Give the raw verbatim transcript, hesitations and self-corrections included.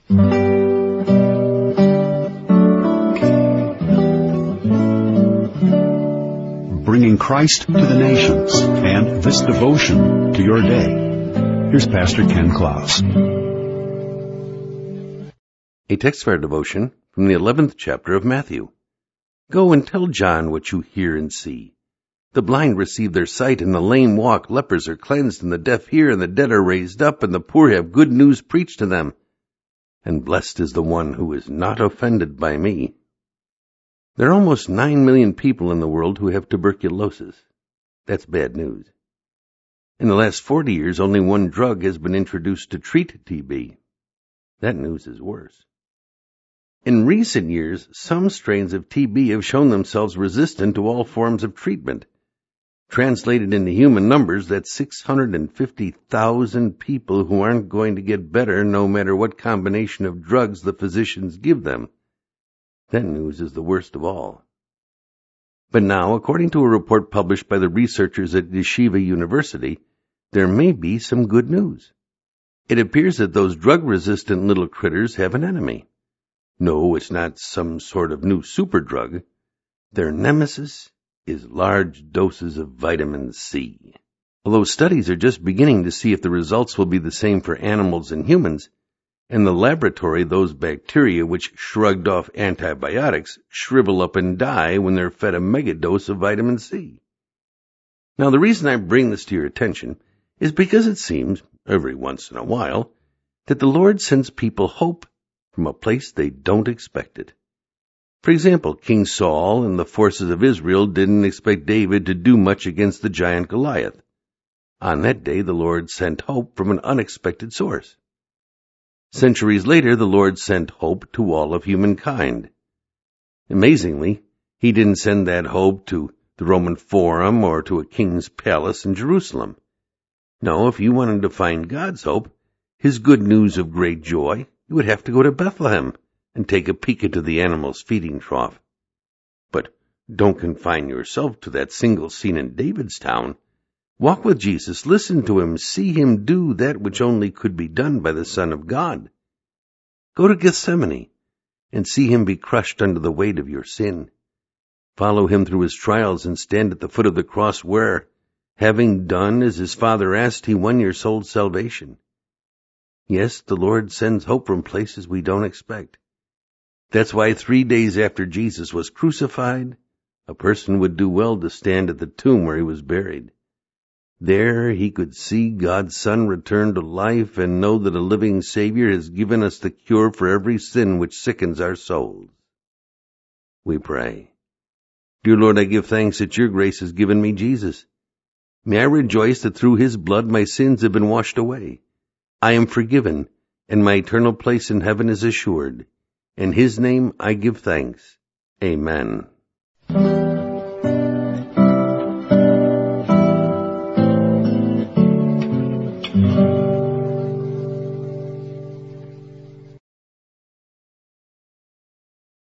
Bringing Christ to the nations and this devotion to your day. Here's Pastor Ken Klaus. A text for our devotion from the eleventh chapter of Matthew. Go and tell John what you hear and see. The blind receive their sight, and the lame walk, lepers are cleansed, and the deaf hear, and the dead are raised up, and the poor have good news preached to them. And blessed is the one who is not offended by me. There are almost nine million people in the world who have tuberculosis. That's bad news. In the last forty years, only one drug has been introduced to treat T B. That news is worse. In recent years, some strains of T B have shown themselves resistant to all forms of treatment. Translated into human numbers, that's six hundred fifty thousand people who aren't going to get better no matter what combination of drugs the physicians give them. That news is the worst of all. But now, according to a report published by the researchers at Yeshiva University, there may be some good news. It appears that those drug-resistant little critters have an enemy. No, it's not some sort of new superdrug. Their nemesis is large doses of vitamin C. Although studies are just beginning to see if the results will be the same for animals and humans, in the laboratory those bacteria which shrugged off antibiotics shrivel up and die when they're fed a megadose of vitamin C. Now the reason I bring this to your attention is because it seems, every once in a while, that the Lord sends people hope from a place they don't expect it. For example, King Saul and the forces of Israel didn't expect David to do much against the giant Goliath. On that day, the Lord sent hope from an unexpected source. Centuries later, the Lord sent hope to all of humankind. Amazingly, he didn't send that hope to the Roman Forum or to a king's palace in Jerusalem. No, if you wanted to find God's hope, his good news of great joy, you would have to go to Bethlehem and take a peek into the animal's feeding trough. But don't confine yourself to that single scene in David's town. Walk with Jesus, listen to him, see him do that which only could be done by the Son of God. Go to Gethsemane and see him be crushed under the weight of your sin. Follow him through his trials and stand at the foot of the cross where, having done as his Father asked, he won your soul's salvation. Yes, the Lord sends hope from places we don't expect. That's why three days after Jesus was crucified, a person would do well to stand at the tomb where he was buried. There he could see God's Son return to life and know that a living Savior has given us the cure for every sin which sickens our souls. We pray. Dear Lord, I give thanks that your grace has given me Jesus. May I rejoice that through his blood my sins have been washed away. I am forgiven, and my eternal place in heaven is assured. In his name I give thanks. Amen.